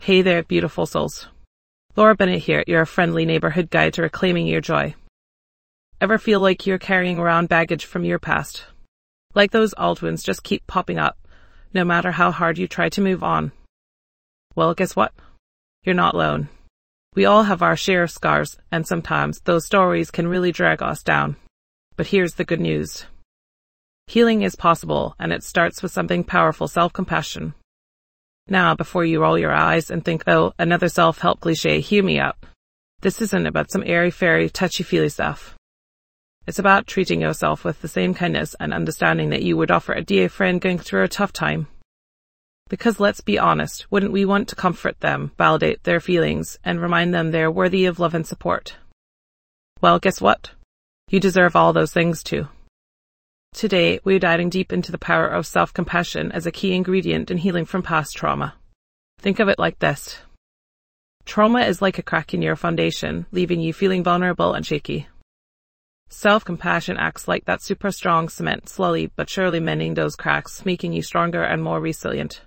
Hey there, beautiful souls. Laura Bennett here, your friendly neighborhood guide to reclaiming your joy. Ever feel like you're carrying around baggage from your past? Like those old wounds just keep popping up, no matter how hard you try to move on. Well, guess what? You're not alone. We all have our share of scars, and sometimes those stories can really drag us down. But here's the good news. Healing is possible, and it starts with something powerful: self-compassion. Now, before you roll your eyes and think, oh, another self-help cliche, hear me up. This isn't about some airy-fairy, touchy-feely stuff. It's about treating yourself with the same kindness and understanding that you would offer a dear friend going through a tough time. Because let's be honest, wouldn't we want to comfort them, validate their feelings, and remind them they're worthy of love and support? Well, guess what? You deserve all those things too. Today, we're diving deep into the power of self-compassion as a key ingredient in healing from past trauma. Think of it like this. Trauma is like a crack in your foundation, leaving you feeling vulnerable and shaky. Self-compassion acts like that super strong cement, slowly but surely mending those cracks, making you stronger and more resilient.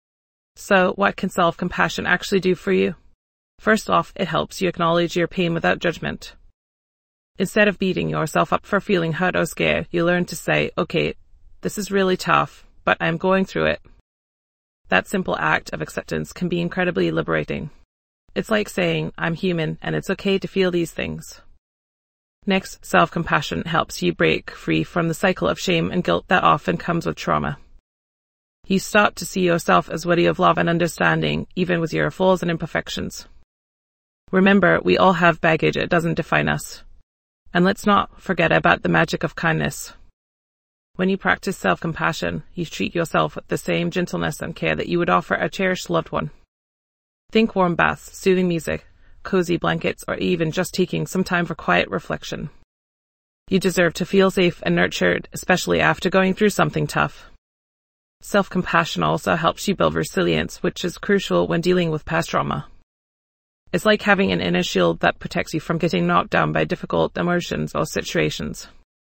So, what can self-compassion actually do for you? First off, it helps you acknowledge your pain without judgment. Instead of beating yourself up for feeling hurt or scared, you learn to say, okay, this is really tough, but I'm going through it. That simple act of acceptance can be incredibly liberating. It's like saying, I'm human and it's okay to feel these things. Next, self-compassion helps you break free from the cycle of shame and guilt that often comes with trauma. You start to see yourself as worthy of love and understanding, even with your flaws and imperfections. Remember, we all have baggage, it doesn't define us. And let's not forget about the magic of kindness. When you practice self-compassion, you treat yourself with the same gentleness and care that you would offer a cherished loved one. Think warm baths, soothing music, cozy blankets, or even just taking some time for quiet reflection. You deserve to feel safe and nurtured, especially after going through something tough. Self-compassion also helps you build resilience, which is crucial when dealing with past trauma. It's like having an inner shield that protects you from getting knocked down by difficult emotions or situations.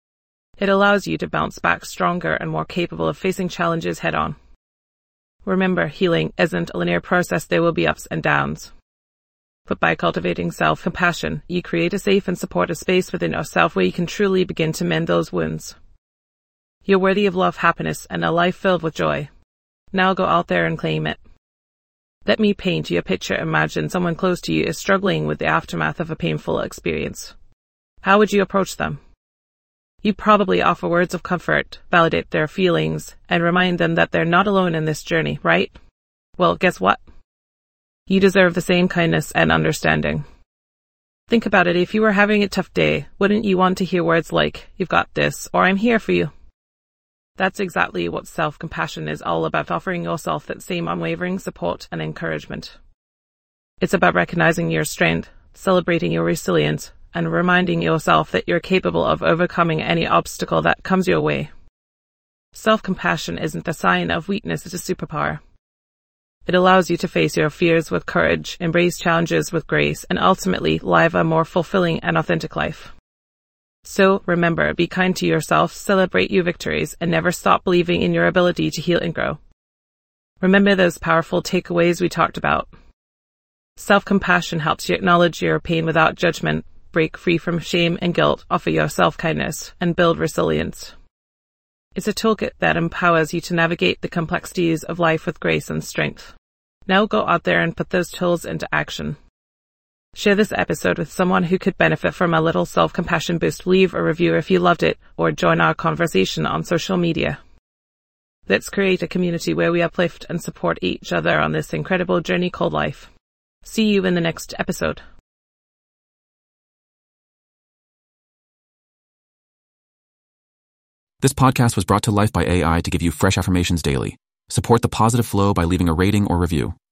It allows you to bounce back stronger and more capable of facing challenges head-on. Remember, healing isn't a linear process. There will be ups and downs. But by cultivating self-compassion, you create a safe and supportive space within yourself where you can truly begin to mend those wounds. You're worthy of love, happiness, and a life filled with joy. Now go out there and claim it. Let me paint you a picture. Imagine someone close to you is struggling with the aftermath of a painful experience. How would you approach them? You probably offer words of comfort, validate their feelings, and remind them that they're not alone in this journey, right? Well, guess what? You deserve the same kindness and understanding. Think about it. If you were having a tough day, wouldn't you want to hear words like, "You've got this," or "I'm here for you"? That's exactly what self-compassion is all about, offering yourself that same unwavering support and encouragement. It's about recognizing your strength, celebrating your resilience, and reminding yourself that you're capable of overcoming any obstacle that comes your way. Self-compassion isn't a sign of weakness, it's a superpower. It allows you to face your fears with courage, embrace challenges with grace, and ultimately live a more fulfilling and authentic life. So remember, be kind to yourself, celebrate your victories, and never stop believing in your ability to heal and grow. Remember those powerful takeaways we talked about. Self-compassion helps you acknowledge your pain without judgment, break free from shame and guilt, offer yourself kindness, and build resilience. It's a toolkit that empowers you to navigate the complexities of life with grace and strength. Now go out there and put those tools into action. Share this episode with someone who could benefit from a little self-compassion boost. Leave a review if you loved it, or join our conversation on social media. Let's create a community where we uplift and support each other on this incredible journey called life. See you in the next episode. This podcast was brought to life by AI to give you fresh affirmations daily. Support the positive flow by leaving a rating or review.